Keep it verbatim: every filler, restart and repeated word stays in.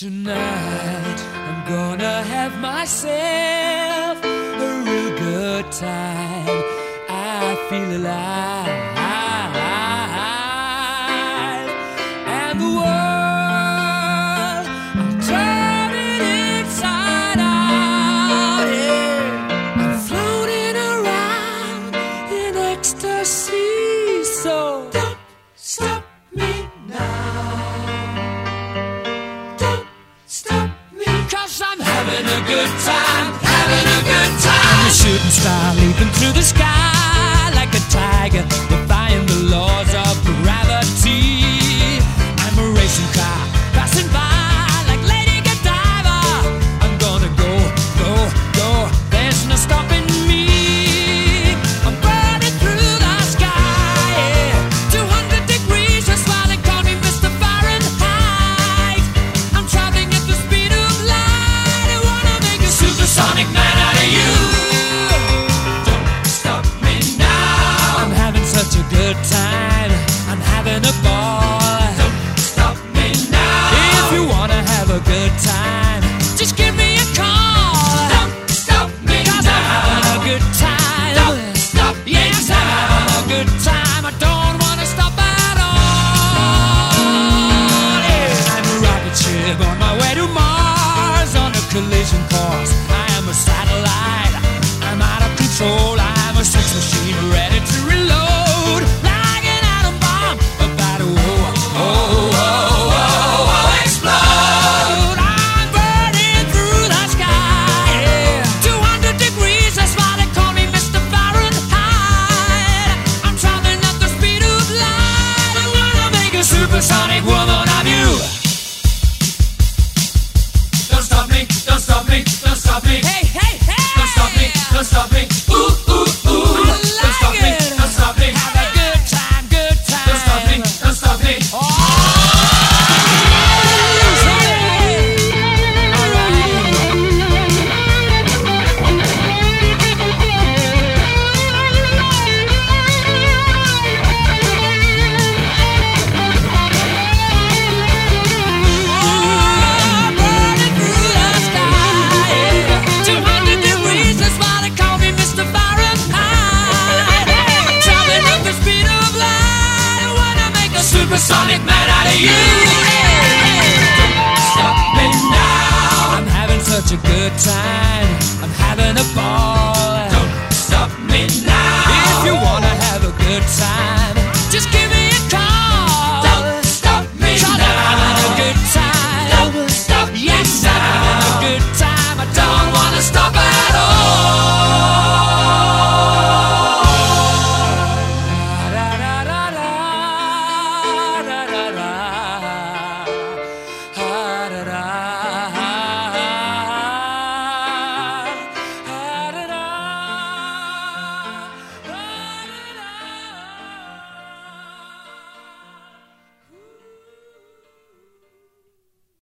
Tonight I'm gonna have myself a real good time. I feel alive, and the world, I'm turning inside out. Yeah, I'm floating around in ecstasy. So don't stop me now. I'm having a good time, having a good time. I'm a shooting star leaping through the sky like a tiger, defying the laws of gravity. I'm a racing car passing by like Lady Godiva. I'm gonna go, go, go. There's no stopping me. I'm burning through the sky, yeah. two hundred degrees, that's why they call me Mister Fahrenheit. I'm traveling at the speed of light. Supersonic man out of you. Don't stop me now. I'm having such a good time. I'm having a ball. Don't stop me now. If you wanna have a good time, just give me a call. Don't stop me now. 'Cause I'm having a good time. Don't stop me now. Yes, I'm having a good time. I don't wanna stop at all. Yeah. I'm a rocket ship on my way to Mars on a collision course. A satellite, I'm out of control. I'm a sex machine ready to reload, like an atom bomb about to oh, oh, oh, oh, oh, explode. I'm burning through the sky, yeah. two hundred degrees, that's why they call me Mister Fahrenheit. I'm traveling at the speed of light. I'm gonna make a supersonic woman of you. Don't stop me, don't stop me, don't stop me. Hey, hey, hey! Don't stop me, don't stop me.